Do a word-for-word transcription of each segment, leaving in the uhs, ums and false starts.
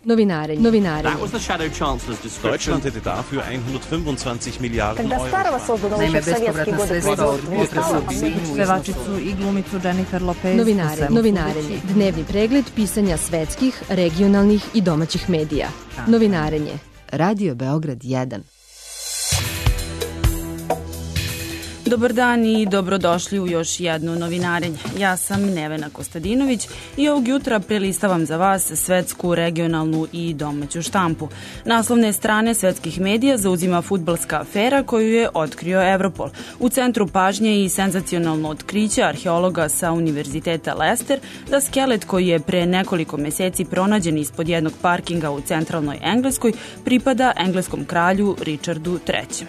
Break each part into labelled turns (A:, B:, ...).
A: Novinarenje. Novinarenje.
B: Deutschland hätte dafür hundertfünfundzwanzig Miliarden
C: Когда старого создано еще в советские годы производства.
D: Pevačicu i glumicu Jennifer Lopez.
A: Novinarenje. Novinarenje. Dnevni pregled pisanja svetskih, regionalnih i domaćih medija. Novinarenje. Radio Beograd jedan.
D: Dobar dan i dobrodošli u još jedno novinarenje. Ja sam Nevena Kostadinović i ovog jutra prelistavam za vas svetsku, regionalnu i domaću štampu. Naslovne strane svetskih medija zauzima fudbalska afera koju je otkrio Evropol. U centru pažnje i senzacionalno otkriće arheologa sa Univerziteta Leicester da skelet koji je pre nekoliko meseci pronađen ispod jednog parkinga u centralnoj Engleskoj pripada engleskom kralju Richardu trećem.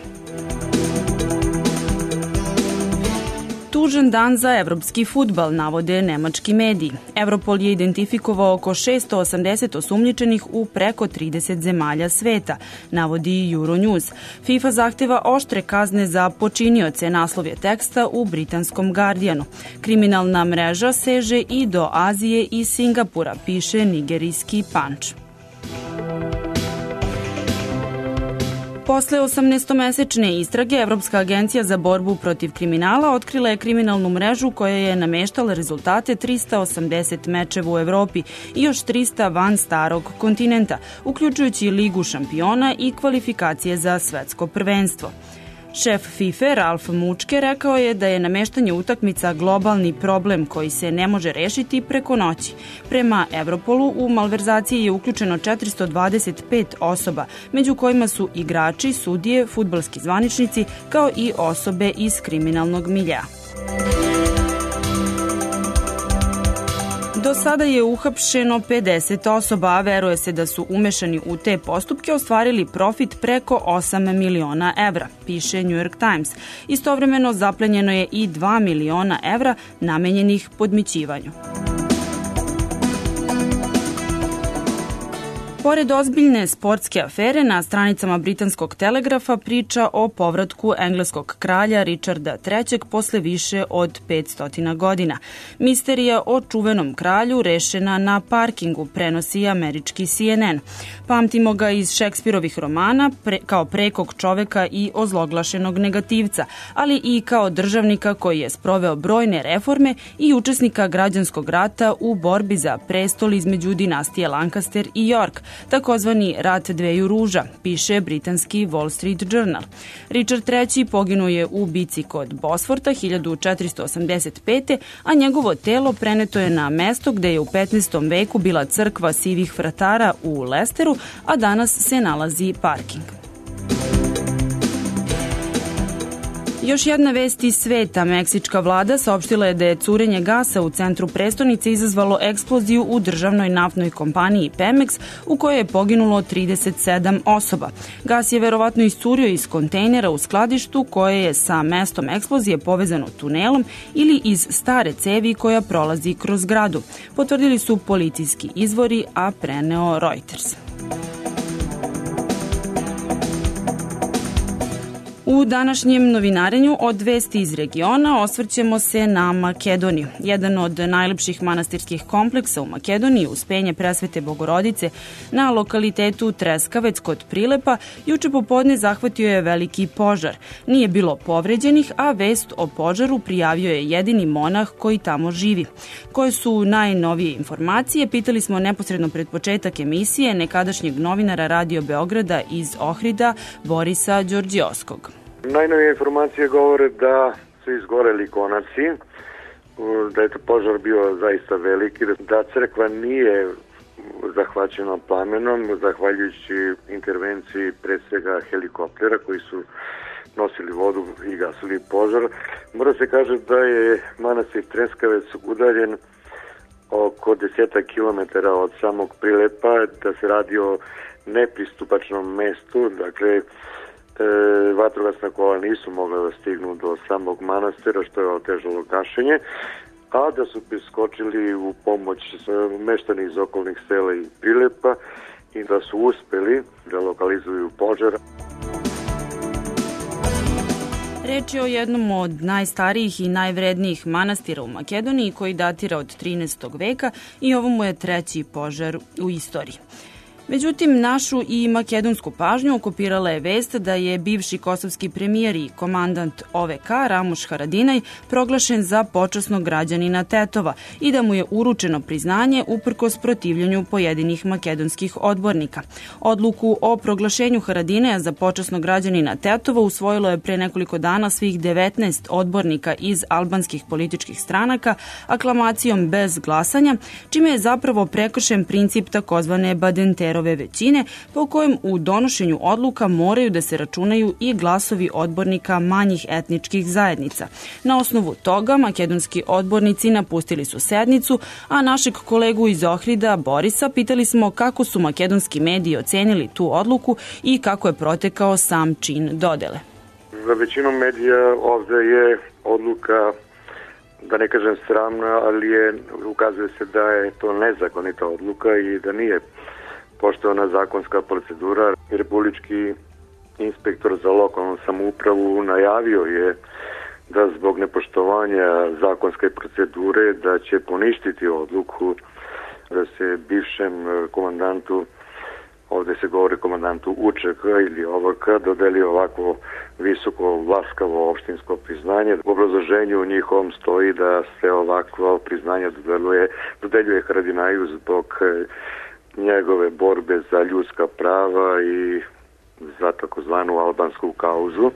D: Tužan dan za evropski fudbal, navode nemački mediji. Evropol je identifikovao oko šesto osamdeset osumnjičenih u preko trideset zemalja sveta, navodi Euronews. FIFA zahteva oštre kazne za počinioce, naslov je teksta u britanskom Guardianu. Kriminalna mreža seže i do Azije i Singapura, piše nigerijski Punch. Posle osamnaestomesečne istrage, Evropska agencija za borbu protiv kriminala otkrila je kriminalnu mrežu koja je nameštala rezultate trista osamdeset mečeva u Evropi i još trista van starog kontinenta, uključujući Ligu šampiona i kvalifikacije za svetsko prvenstvo. Šef FIFA Ralf Mučke rekao je da je nameštanje utakmica globalni problem koji se ne može rešiti preko noći. Prema Evropolu u malverzaciji je uključeno četiristo dvadeset pet osoba, među kojima su igrači, sudije, fudbalski zvaničnici kao i osobe iz kriminalnog miljea. Do sada je uhapšeno pedeset osoba, a veruje se da su umešani u te postupke ostvarili profit preko osam miliona evra, piše New York Times. Istovremeno zaplenjeno je i dva miliona evra namenjenih podmićivanju. Pored ozbiljne sportske afere, na stranicama britanskog Telegrafa priča o povratku engleskog kralja Richarda trećeg posle više od petsto godina. Misterija o čuvenom kralju rešena na parkingu, prenosi američki C N N. Pamtimo ga iz Šekspirovih romana pre, kao prekog čoveka i ozloglašenog negativca, ali i kao državnika koji je sproveo brojne reforme i učesnika građanskog rata u borbi za prestol između dinastije Lancaster i York, takozvani rat dveju ruža, piše britanski Wall Street Journal. Richard treći poginuo je u bici kod Bosforta hiljadu četiristo osamdeset pete. a njegovo telo preneto je na mesto gde je u petnaestom veku bila crkva sivih fratara u Leicesteru, a danas se nalazi parking. Još jedna vest iz sveta. Meksička vlada saopštila je da je curenje gasa u centru prestonice izazvalo eksploziju u državnoj naftnoj kompaniji Pemex, u kojoj je poginulo trideset sedam osoba. Gas je verovatno iscurio iz kontejnera u skladištu koje je sa mestom eksplozije povezano tunelom ili iz stare cevi koja prolazi kroz gradu. Potvrdili su policijski izvori, a preneo Reuters. U današnjem novinarenju od vesti iz regiona osvrćemo se na Makedoniju. Jedan od najlepših manastirskih kompleksa u Makedoniji, Uspenje Presvete Bogorodice, na lokalitetu Treskavec kod Prilepa, juče popodne zahvatio je veliki požar. Nije bilo povređenih, a vest o požaru prijavio je jedini monah koji tamo živi. Koje su najnovije informacije, pitali smo neposredno pred početak emisije nekadašnjeg novinara Radio Beograda iz Ohrida, Borisa Đorđiovskog.
E: Najnovije informacije govore da su izgoreli konaci, da je to požar bio zaista veliki, da crkva nije zahvaćena plamenom, zahvaljujući intervenciji pre svega helikoptera koji su nosili vodu i gasili požar. Mora se kaže da je manastir Treskavec udaljen oko desetak kilometara od samog Prilepa, da se radi o nepristupačnom mestu, dakle E, vatrogasna kola nisu mogla da stignu do samog manastira, što je otežalo gašenje, a da su priskočili u pomoć meštani iz okolnih sela i Prilepa i da su uspeli da lokalizuju požar.
D: Reč je o jednom od najstarijih i najvrednijih manastira u Makedoniji koji datira od trinaestog veka i ovo mu je treći požar u istoriji. Međutim, našu i makedonsku pažnju okupirala je vest da je bivši kosovski premijer i komandant O V K Ramuš Haradinaj proglašen za počasnog građanina Tetova i da mu je uručeno priznanje uprkos protivljenju pojedinih makedonskih odbornika. Odluku o proglašenju Haradinaja za počasnog građanina Tetova usvojilo je pre nekoliko dana svih devetnaest odbornika iz albanskih političkih stranaka aklamacijom bez glasanja, čime je zapravo prekršen princip takozvane Badenterove većine, po kojem u donošenju odluka moraju da se računaju i glasovi odbornika manjih etničkih zajednica. Na osnovu toga makedonski odbornici napustili su sednicu, a našeg kolegu iz Ohrida, Borisa, pitali smo kako su makedonski mediji ocenili tu odluku i kako je protekao sam čin dodele.
E: Za većinu medija ovde je odluka, da ne kažem sramna, ali je, ukazuje se da je to nezakonita odluka i da nije poštovana zakonska procedura. Republički inspektor za lokalnu samoupravu najavio je da zbog nepoštovanja zakonske procedure da će poništiti odluku da se bivšem komandantu, ovde se govori komandantu U Č K ili O V K, dodeli ovako visoko laskavo opštinsko priznanje. U obrazloženju njihovom stoji da se ovakvo priznanje dodeljuje, dodeljuje Haradinaju zbog njegove borbe za ljudska prava i za takozvanu albansku kauzu.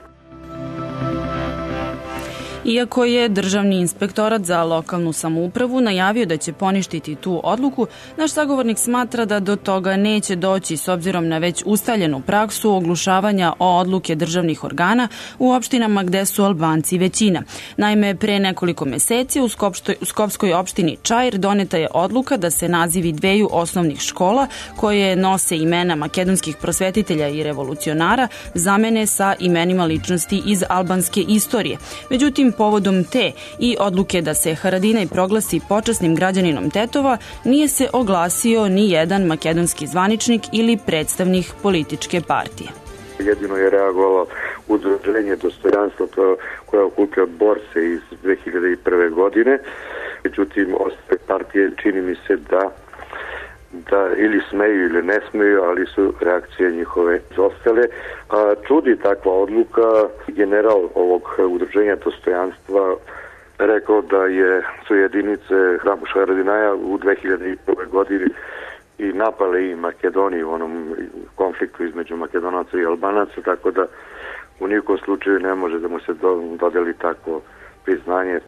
D: Iako je Državni inspektorat za lokalnu samoupravu najavio da će poništiti tu odluku, naš sagovornik smatra da do toga neće doći s obzirom na već ustaljenu praksu oglušavanja o odluke državnih organa u opštinama gde su Albanci većina. Naime, pre nekoliko meseci u, Skopštoj, u Skopskoj opštini Čair doneta je odluka da se nazivi dveju osnovnih škola koje nose imena makedonskih prosvetitelja i revolucionara zamene sa imenima ličnosti iz albanske istorije. Međutim, povodom te i odluke da se Haradinaj proglasi počasnim građaninom Tetova nije se oglasio ni jedan makedonski zvaničnik ili predstavnik političke partije.
E: Jedino je reagovalo udruženje Dostojanstvo koja okuplja borce iz dve hiljade prve. godine. Međutim, ostale partije čini mi se da da ili smeju ili ne smeju, ali su reakcije njihove ostale. A, čudi takva odluka. General ovog udruženja Dostojanstva rekao da je su jedinice Ramuša Haradinaja u dve hiljade prve. godini i napale i Makedoniju u onom konfliktu između Makedonaca i Albanaca, tako da u nikom slučaju ne može da mu se dodeli takvo priznanje.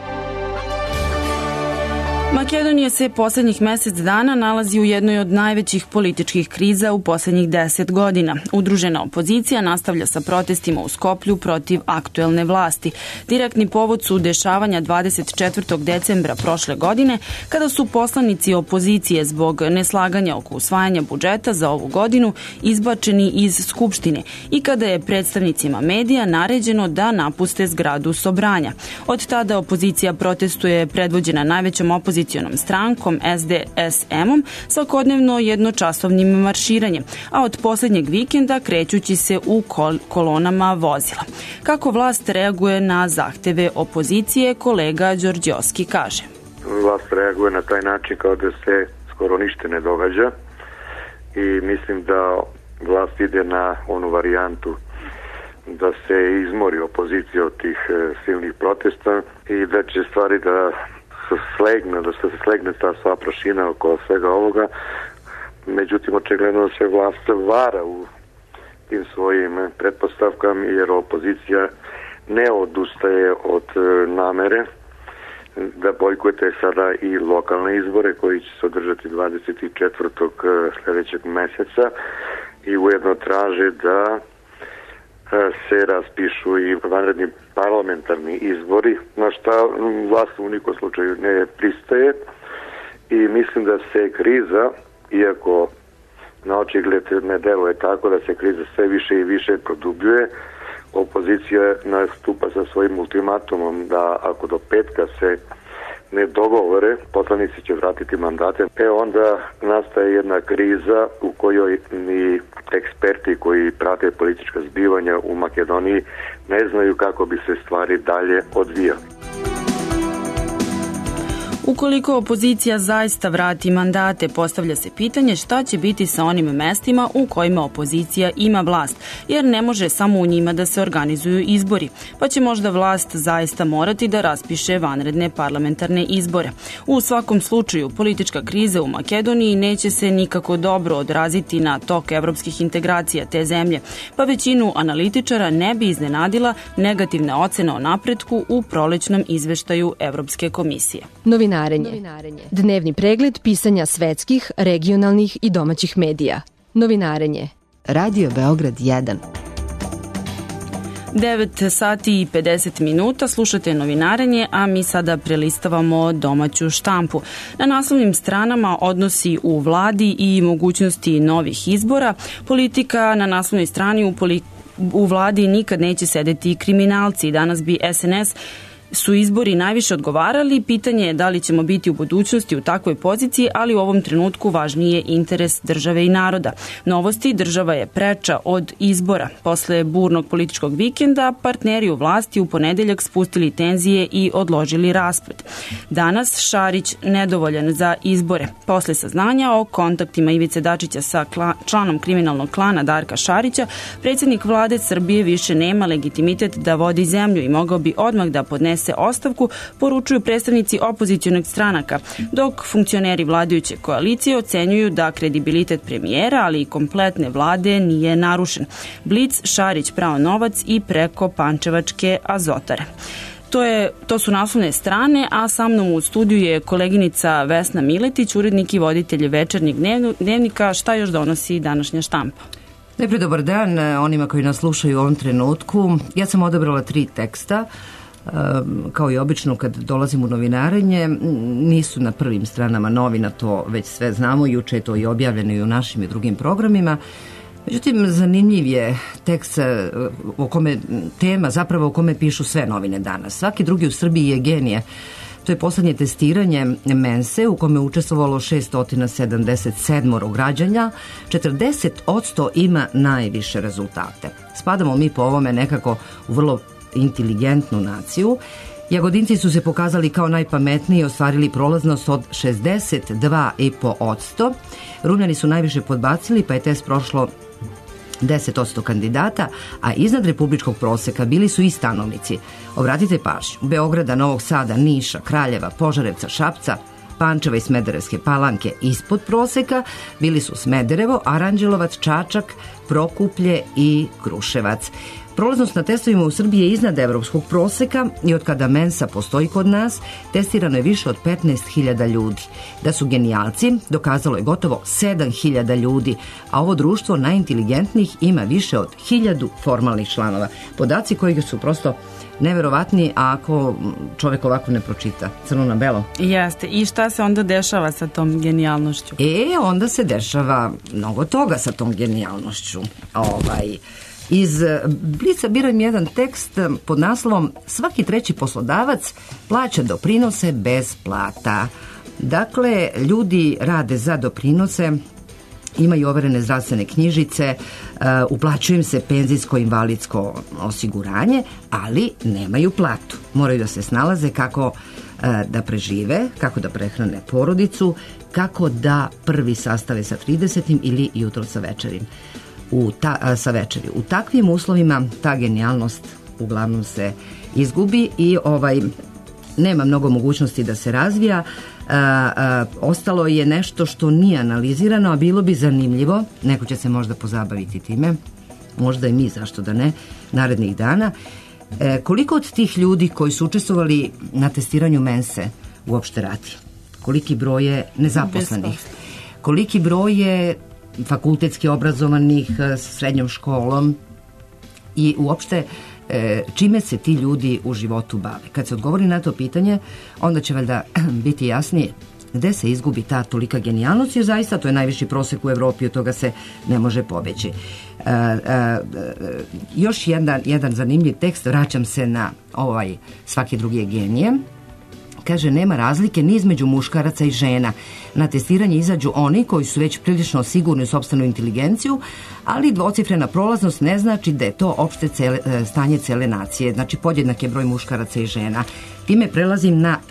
D: Makedonija se poslednjih mesec dana nalazi u jednoj od najvećih političkih kriza u poslednjih deset godina. Udružena opozicija nastavlja sa protestima u Skoplju protiv aktuelne vlasti. Direktni povod su dešavanja dvadeset četvrtog decembra prošle godine, kada su poslanici opozicije zbog neslaganja oko usvajanja budžeta za ovu godinu izbačeni iz Skupštine i kada je predstavnicima medija naređeno da napuste zgradu Sobranja. Od tada opozicija protestuje predvođena najvećom opozicijom strankom S D S M-om svakodnevno jednočasovnim marširanjem, a od poslednjeg vikenda krećući se u kol kolonama vozila. Kako vlast reaguje na zahteve opozicije, kolega Đorđovski kaže.
E: Vlast reaguje na taj način kao da se skoro ništa ne događa i mislim da vlast ide na onu varijantu da se izmori opozicija od tih silnih protesta i da će stvari da slegne, da se slegne ta sva prašina oko svega ovoga. Međutim, očigledno se vlast vara u tim svojim pretpostavkama, jer opozicija ne odustaje od namere da bojkotuje sada i lokalne izbore koji će se održati dvadeset četvrtog sledećeg meseca i ujedno traže da se raspišu i vanredni parlamentarni izbori, na šta vlast u nikom slučaju ne pristaje i mislim da se kriza, iako na očigled ne deluje tako, da se kriza sve više i više produbljuje. Opozicija nastupa sa svojim ultimatumom da ako do petka se ne dogovore, poslanici će vratiti mandate. E onda nastaje jedna kriza u kojoj ni eksperti koji prate politička zbivanja u Makedoniji ne znaju kako bi se stvari dalje odvijali.
D: Ukoliko opozicija zaista vrati mandate, postavlja se pitanje šta će biti sa onim mestima u kojima opozicija ima vlast, jer ne može samo u njima da se organizuju izbori, pa će možda vlast zaista morati da raspiše vanredne parlamentarne izbore. U svakom slučaju, politička kriza u Makedoniji neće se nikako dobro odraziti na tok evropskih integracija te zemlje, pa većinu analitičara ne bi iznenadila negativna ocena o napretku u prolećnom izveštaju Evropske komisije.
A: Novinarenje. Dnevni pregled pisanja svetskih, regionalnih i domaćih medija. Novinarenje. Radio Beograd jedan.
D: devet sati i pedeset minuta, slušate novinarenje, a mi sada prelistavamo domaću štampu. Na naslovnim stranama odnosi u vladi i mogućnosti novih izbora. Politika na naslovnoj strani u, poli, u vladi nikad neće sedeti kriminalci. Danas bi S N S su izbori najviše odgovarali. Pitanje je da li ćemo biti u budućnosti u takvoj poziciji, ali u ovom trenutku važniji je interes države i naroda. Novosti: država je preča od izbora. Posle burnog političkog vikenda, partneri u vlasti u ponedeljak spustili tenzije i odložili rasplet. Danas Šarić nedovoljan za izbore. Posle saznanja o kontaktima Ivice Dačića sa kla, članom kriminalnog klana Darka Šarića, predsjednik vlade Srbije više nema legitimitet da vodi zemlju i mogao bi odmah da podnese se ostavku, poručuju predstavnici opozicionih stranaka, dok funkcioneri vladajuće koalicije ocenjuju da kredibilitet premijera, ali i kompletne vlade nije narušen. Blic: Šarić prao novac i preko pančevačke Azotare. To, je, to su naslovne strane, a sa mnom u studiju je koleginica Vesna Miletić, urednik i voditelj Večernjeg dnevnika. Šta još donosi današnja štampa?
F: Najprej dobar dan onima koji nas slušaju u ovom trenutku. Ja sam odabrala tri teksta. Kao i obično kad dolazim u novinarenje, nisu na prvim stranama novina, to već sve znamo, juče je to i objavljeno i u našim i drugim programima. Međutim, zanimljiv je tekst o kome, tema zapravo o kome pišu sve novine danas. Svaki drugi u Srbiji je genije. To je poslednje testiranje Mense u kome je učestvovalo šesto sedamdeset sedam građanja. četrdeset posto ima najviše rezultate. Spadamo mi po ovome nekako u vrlo inteligentnu naciju. Jagodinci su se pokazali kao najpametniji i ostvarili prolaznost od šezdeset dva i po posto. Rumljani su najviše podbacili, pa je test prošlo deset posto kandidata, a iznad republičkog proseka bili su i stanovnici. Obratite pažnju: Beograda, Novog Sada, Niša, Kraljeva, Požarevca, Šapca, Pančeva i Smederevske Palanke ispod proseka bili su Smederevo, Aranđelovac, Čačak, Prokuplje i Kruševac. Prolaznost na testovima u Srbiji je iznad evropskog proseka i od kada Mensa postoji kod nas, testirano je više od petnaest hiljada ljudi. Da su genijalci, dokazalo je gotovo sedam hiljada ljudi, a ovo društvo najinteligentnijih ima više od hiljadu formalnih članova. Podaci koji su prosto neverovatni, a ako čovjek ovako ne pročita crno na belo.
D: Jeste. I šta se onda dešava sa tom genijalnošću?
F: E, onda se dešava mnogo toga sa tom genijalnošću. Ovaj... Iz Blica biram jedan tekst pod naslovom "Svaki treći poslodavac plaća doprinose bez plata". Dakle, ljudi rade za doprinose, imaju overene zdravstvene knjižice, uplaćuju im se penzijsko-invalidsko osiguranje, ali nemaju platu. Moraju da se snalaze kako da prežive, kako da prehrane porodicu, kako da prvi sastave sa tridesetim ili jutro sa večerim. U ta, sa večeri. U takvim uslovima ta genijalnost uglavnom se izgubi i ovaj nema mnogo mogućnosti da se razvija. A, a, ostalo je nešto što nije analizirano, a bilo bi zanimljivo, neko će se možda pozabaviti time, možda i mi, zašto da ne, narednih dana. E, koliko od tih ljudi koji su učestvovali na testiranju Mense uopšte radi? Koliki broj je nezaposlenih? Koliki broj je fakultetski obrazovanih sa srednjom školom i uopšte e, čime se ti ljudi u životu bave? Kad se odgovori na to pitanje, onda će valjda biti jasnije gde se izgubi ta tolika genijalnost, jer zaista to je najviši prosek u Evropi, od toga se ne može pobeći. E, e, još jedan, jedan zanimljiv tekst, vraćam se na ovaj "Svaki drugi je genije". Kaže, nema razlike ni između muškaraca i žena. Na testiranje izađu oni koji su već prilično sigurni u sopstvenu inteligenciju, ali dvocifrena prolaznost ne znači da je to opšte cele, stanje cele nacije. Znači, podjednak je broj muškaraca i žena. Time prelazim na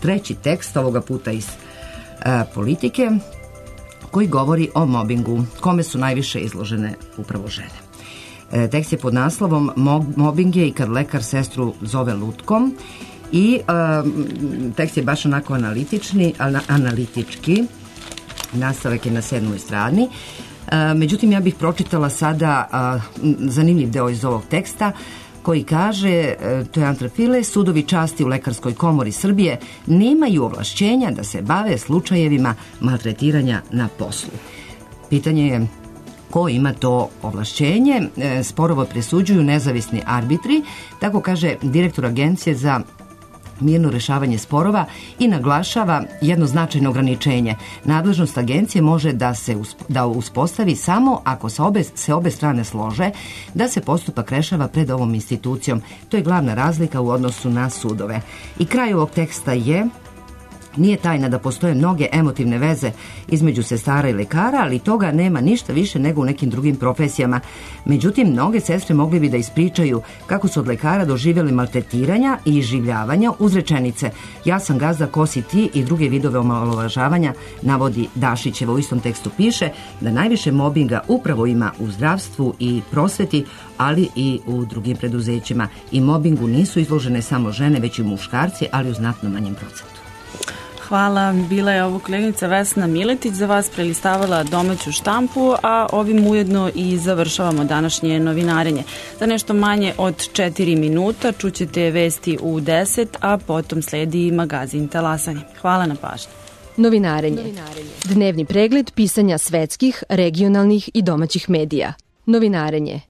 F: treći tekst, ovoga puta iz e, Politike, koji govori o mobingu, kome su najviše izložene upravo žene. E, tekst je pod naslovom Mobing je i kad lekar sestru zove lutkom i e, tekst je baš onako analitični, analitički, nastavak je na sedmoj strani. E, međutim, ja bih pročitala sada a, zanimljiv deo iz ovog teksta koji kaže, e, to je Antrafile, sudovi časti u Lekarskoj komori Srbije nemaju ovlašćenja da se bave slučajevima maltretiranja na poslu. Pitanje je ko ima to ovlašćenje. E, sporovo presuđuju nezavisni arbitri, tako kaže direktor Agencije za mirno rešavanje sporova i naglašava jedno značajno ograničenje. Nadležnost agencije može da se da uspostavi samo ako se obe, se obe strane slože da se postupak rešava pred ovom institucijom. To je glavna razlika u odnosu na sudove. I kraj ovog teksta je: nije tajna da postoje mnoge emotivne veze između sestara i lekara, ali toga nema ništa više nego u nekim drugim profesijama. Međutim, mnoge sestre mogli bi da ispričaju kako su od lekara doživjeli maltretiranja i iživljavanja uz rečenice ja sam gazda, ko si ti i druge vidove omalovažavanja, navodi Dašićeva. U istom tekstu piše da najviše mobinga upravo ima u zdravstvu i prosveti, ali i u drugim preduzećima. I mobingu nisu izložene samo žene, već i muškarci, ali u znatno manjem procentu.
D: Hvala. Bila je ovo koleginica Vesna Miletić za vas prelistavala domaću štampu, a ovim ujedno i završavamo današnje novinarenje. Za nešto manje od četiri minuta čućete vesti u deset, a potom sledi magazin Talasanje. Hvala na pažnji.
A: Novinarenje. Dnevni pregled pisanja svetskih, regionalnih i domaćih medija. Novinarenje.